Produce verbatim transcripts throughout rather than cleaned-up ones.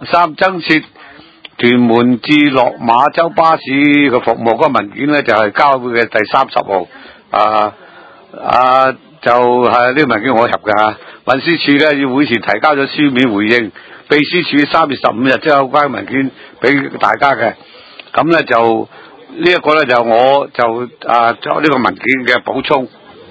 三增設屯門至落馬洲巴士嘅服務嗰個文件咧，就係、是、交會嘅第三十號。啊啊，就係呢個文件我入嘅嚇。運輸署咧要會前提交咗書面回應，秘書處三月十五日將有關文件俾大家嘅。咁咧就呢一個咧就我就啊作呢個文件嘅補充。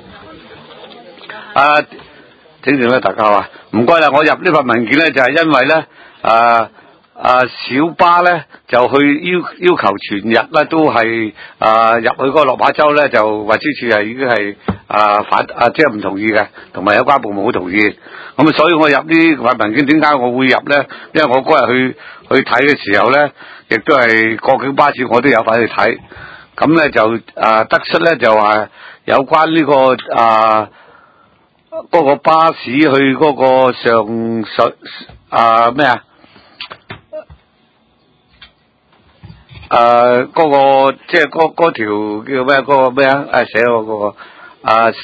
啊，請住咧大家話，唔該啦，我入呢份文件咧就係、是、因為咧啊。啊，小巴咧就去要要求全日咧都係啊入去嗰個落馬洲咧，就運輸署係已經係啊反啊即係唔同意嘅，同埋有關部門好同意。咁啊，所以我入呢份文件點解我會入咧？因為我嗰日去去睇嘅時候咧，亦都係過境巴士我都有份去睇。咁咧就啊得出咧就話有關呢、這個啊嗰、那個巴士去嗰個上水啊咩啊？誒、呃，嗰、那個即係嗰嗰條叫咩？嗰、那個咩啊？誒，寫我嗰個啊，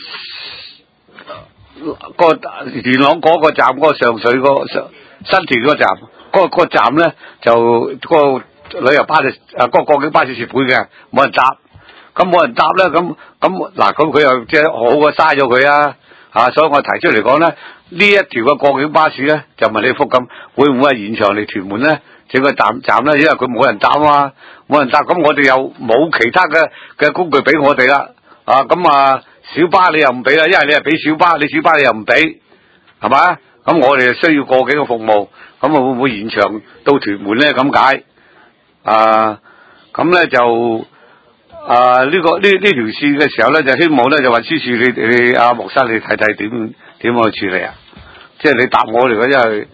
嗰、那個元朗嗰個站，嗰、那個上水嗰、那個上新田嗰個站，嗰、那個嗰、那個站咧就嗰、那個旅遊巴士誒，嗰、那個過境巴士蝕本嘅，冇人搭，咁冇人搭咧，咁咁嗱，咁佢又即係好過嘥咗佢啊！吓，所以我提出嚟講咧，呢一條嘅過境巴士咧，就問你福咁會唔會係延長嚟屯門咧？整個站站咧，因為佢冇人搭啊嘛，冇人搭，咁我哋又冇其他嘅嘅工具俾我哋啦，啊咁啊小巴你又唔俾啦，因為你係俾小巴，你小巴你又唔俾，係嘛？咁我哋需要過境嘅服務，咁啊會唔會延長到屯門咧？咁解啊？咁咧就啊呢、這個呢呢條線嘅時候咧，就希望咧就運輸署你你阿莫生你睇睇點點樣去處理啊？即係你答我嚟嘅，因為。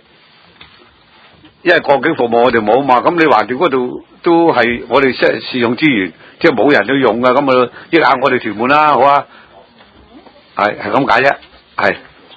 因為過境服務我哋冇嘛，咁你橫掂嗰度都係我哋適試用資源，即係冇人去用噶，咁啊益下我哋屯門啦，好啊，係係咁解啫，係。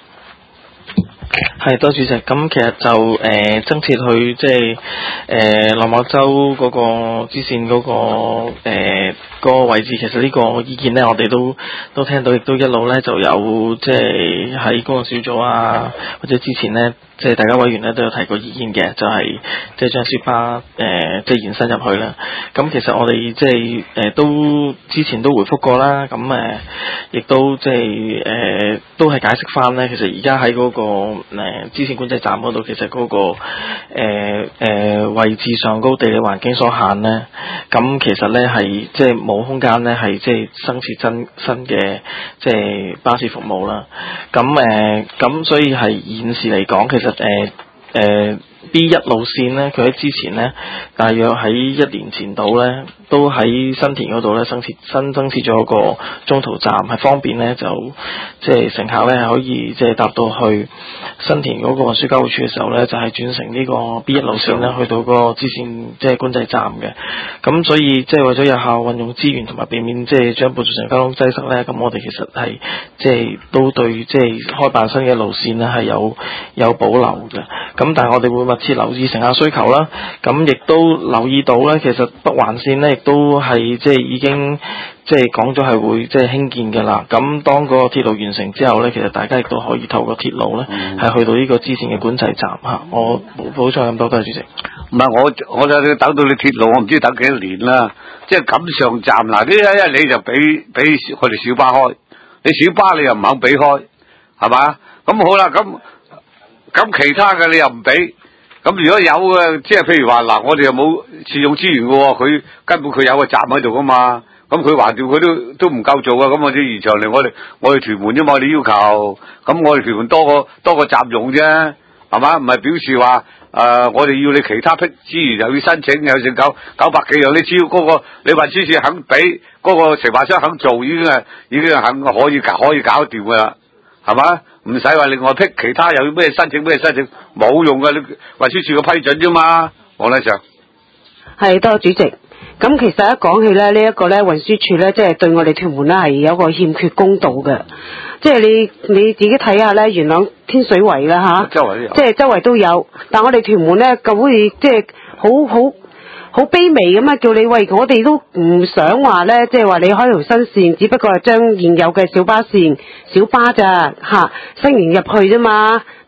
係多主席，咁其實就誒、呃、增設去即係誒落馬洲嗰個支線嗰、那個誒、呃那個位置，其實呢個意見咧，我哋都都聽到，亦都一路咧就有即係喺工作小組啊，或者之前咧。即係大家委員咧都有提過意見嘅，就係即係將小巴誒、呃、即係延伸入去啦。咁其實我哋即係誒都之前都回覆過啦。咁誒亦都即係誒都係解釋翻咧。其實而家喺嗰個誒支線管制站嗰度，其實嗰、嗰個誒、呃呃、位置上高地理環境所限咧，咁其實咧係即係冇空間咧係即係增設真新嘅即係巴士服務啦。咁誒咁所以係現時嚟講，其實誒誒、呃呃、B 一路線咧，佢喺之前咧，大約喺一年前度咧，都喺新田嗰度咧，增設新增設咗個中途站，係方便咧就即係乘客咧係可以即係搭到去新田嗰個運輸交匯處嘅時候咧，就係、是、轉乘呢個 B 一路線咧，去到個支線即係管制站嘅。咁所以即係為咗有效運用資源同埋避免即係將部造成交通擠塞咧，咁我哋其實係即係都對即係開辦新嘅路線咧係有有保留嘅。咁但係我哋會密切留意乘客需求啦。咁亦都留意到咧，其實北環線咧亦都係即係已經即係講咗係會即係興建嘅啦。咁當個鐵路完成之後咧，其實大家亦都可以透過鐵路咧係、嗯、去到呢個支線嘅管制站嚇。我補充咁多，多謝主席。 唔係我我就等到你鐵路，我唔知等幾多年啦。即係錦上站嗱，呢一一你就俾俾佢哋小巴開，你小巴你又唔肯俾開，係嘛？咁好啦，咁咁其他嘅你又唔俾。咁如果有嘅，即係譬如話嗱，我哋又冇使用資源嘅喎，佢根本佢有個站喺度噶嘛，咁佢橫掂佢都都唔夠做啊，咁我啲延長嚟我哋我哋屯門啫嘛，你要求，咁我哋屯門多個多個站用啫，係嘛？唔係表示話誒、呃，我哋要你其他批資源又要申請，又成九九百幾樣，你只要嗰、那個你運輸署肯俾，嗰、那個承辦商肯做，已經係已經係肯可以搞可以搞掂噶啦，係嘛？唔使話另外批其他又要咩申請咩申請，冇用噶，你運輸署嘅批准啫嘛，黃禮常。 係多謝主席。咁其實一講起咧，呢一個咧運輸署咧，即係對我哋屯門咧係有個欠缺公道嘅。即係你你自己睇下咧，元朗天水圍啦吓，周圍都有，即係周圍都有。但我哋屯門咧，咁好似即係好好好卑微咁啊！叫你喂，我哋都唔想話咧，即係話你開條新線，只不過係將現有嘅小巴線小巴咋吓，伸延入去啫嘛。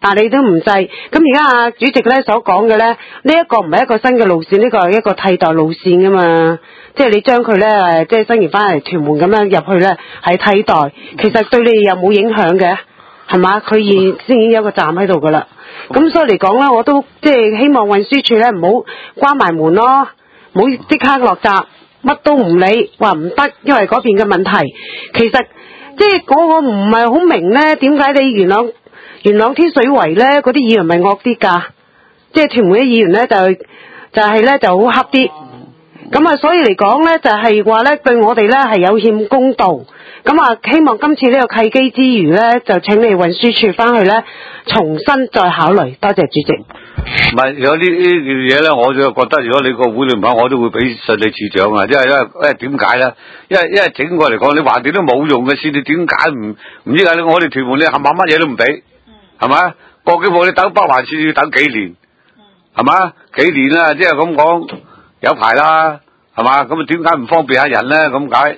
但你都唔制。咁而家啊主席咧所講嘅咧，呢、這、一個唔係一個新嘅路線，呢、這個係一個替代路線噶嘛。即係你將佢咧誒，即係新移翻嚟屯門咁樣入去咧，係替代，其實對你又冇影響嘅，係嘛？佢已先已經有一個站喺度噶啦。咁所以嚟講咧，我都即係希望運輸署咧唔好關埋門咯，唔好即刻落閘，乜都唔理，話唔得，因為嗰邊嘅問題。其實即係嗰個唔係好明咧，點解你元朗元朗天水圍咧嗰啲議員咪惡啲㗎？即係屯門啲議員咧就就係咧就好黑啲。咁啊，所以嚟講咧，就係話咧，對我哋咧係有欠公道。咁啊，希望今次呢個契機之餘咧，就請你運輸署翻去咧，重新再考慮。多謝主席。 唔係有呢呢樣嘢咧，我就覺得如果你個會裏面，我都會俾順理處長啊，因為因為因為點解咧？因為因為整個嚟講，你橫掂都冇用嘅事，你點解唔唔知解咧？我哋屯門你冚唪乜嘢都唔俾，係咪？過幾步你等北環線要等幾年，係嘛？幾年啦，即係咁講。有排啦，係嘛？咁啊點解唔方便下人咧？咁解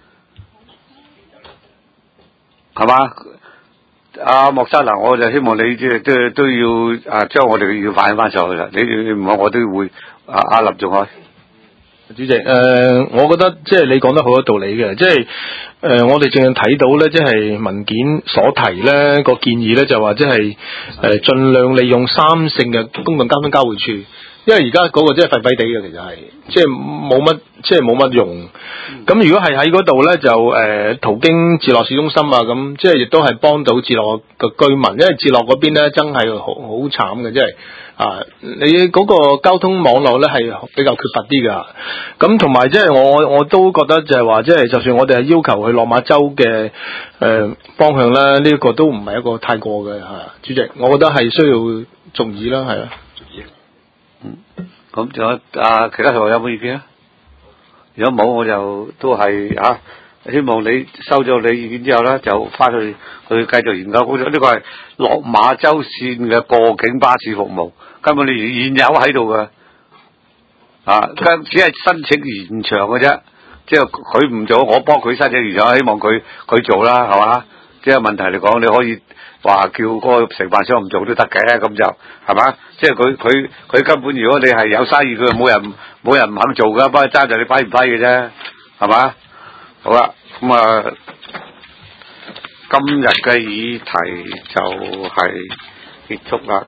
係嘛？阿莫生嗱，我就希望你即係都都要啊，將我哋要反映翻上去啦。你你唔好，我都會阿阿林仲海主席誒、呃，我覺得即係你講得好有道理嘅，即係誒、呃，我哋淨係睇到咧，即係文件所提咧個建議咧，就話即係誒盡量利用三聖嘅公共交通交匯處。因為而家嗰個真係廢廢地嘅，其實係即係冇乜，即係冇乜用。咁、嗯、如果係喺嗰度咧，就誒、呃、途經置樂市中心啊，咁即係亦都係幫到置樂嘅居民，因為置樂嗰邊咧真係好好慘嘅，即係啊，你嗰個交通網絡咧係比較缺乏啲㗎。咁同埋即係我我都覺得就係話，即係就算我哋係要求去落馬洲嘅誒、呃、方向咧，呢、這個都唔係一個太過嘅嚇。主席，我覺得係需要注意啦，係啊。 嗯，咁仲有啊？其他同學有冇意見啊？如果冇，我就都係啊，希望你收咗你意見之後咧，就翻去去繼續研究。呢、這個係落馬洲線嘅過境巴士服務，根本你現有喺度嘅啊，只係申請延長嘅啫。即係佢唔做，我幫佢申請延長，希望佢佢做啦，係嘛？即係問題嚟講，你可以。話叫嗰個承辦商唔做都得嘅，咁就係嘛？即係佢佢佢根本如果你係有生意，佢冇人冇人唔肯做噶，不過爭在你批唔批嘅啫，係嘛？好啦，咁啊，今日嘅議題就係結束啦。